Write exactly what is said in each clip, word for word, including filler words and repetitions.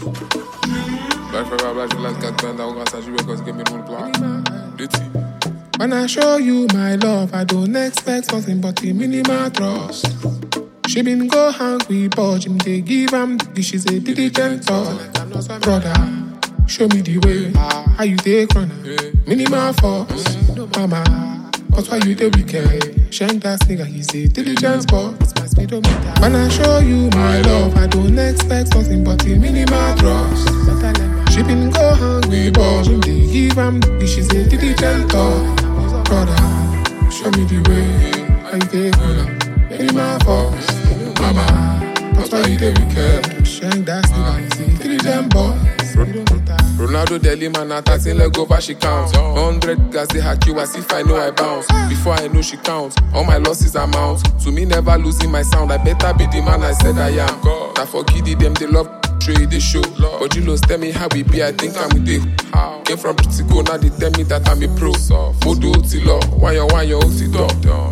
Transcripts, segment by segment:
Black forever, black last got banned. I was gonna say you because give me one block. Dirty. When I show you my love, I don't expect something but the minimal trust. She been go hungry, but him they give am the she's a diligent talk. Brother, show me the way, how you take run, minimal force. Mama, but why you the wicked? Shank that nigga, he's a diligent boss. When I show you my love, I don't expect something but the minimal trust. She been go hungry, but him they give am the she's a diligent talk. Brother, show me the way, how you take run, minimal force. Mama, but why you the wicked? Shank that nigga, he's a diligent boss. Ronaldo Deli man at thirteen leg over she counts. Hundred guys they hack you as if I know I bounce. Before I know she counts, all my losses amount. To me never losing my sound. I better be the man I said I am. I forgive them, they love trade they show. But you lost tell me how we be. I think I'm with you. Came from pretty go now they tell me that I'm a pro. Modo Otilo, why you why you Otilo?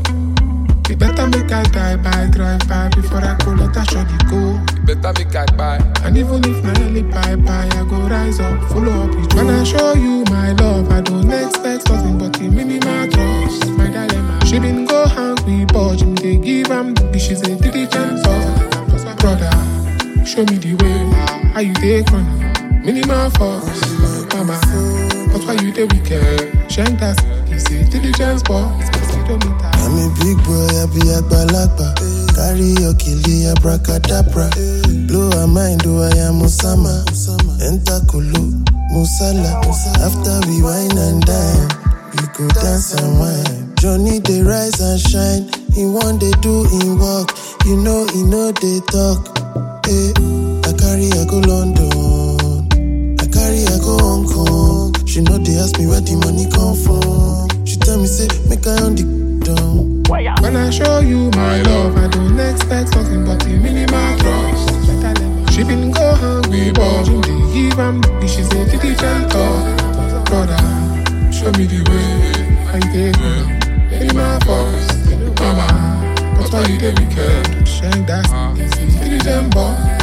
You better make I die by drive by before I go let her shorty go. Better make I buy. And even if my only bye bye, I go rise up, follow up with you. When I show you my love, I don't expect something but the minimal trust. My dilemma, she been go hungry, but him they give am the she's a diligent talk. Brother, show me the way, how you take run, minimal force. Mama, but why you the wicked? Shank that, he's a diligent boss. I'm a big boy, I be a balakba. Carry your killie, abracadabra. Blow a mind, do I am Osama. Enter Kulu, Musala. After we wine and dine, we go dance and wine. Johnny, they rise and shine. He one they do in work. You know, he know they talk. Hey, I carry, I go London. I carry, I go Hong Kong. She know they ask me where the money come from. She tell me, say, make I on the down. When I show you my love, I don't expect something but the minimal trust. She been go hungry, but him they give am the she's a diligent talk. Brother, show me the way, how you take run, minimal force. Mama, but why you the wicked? Shank that, he's a diligent boss.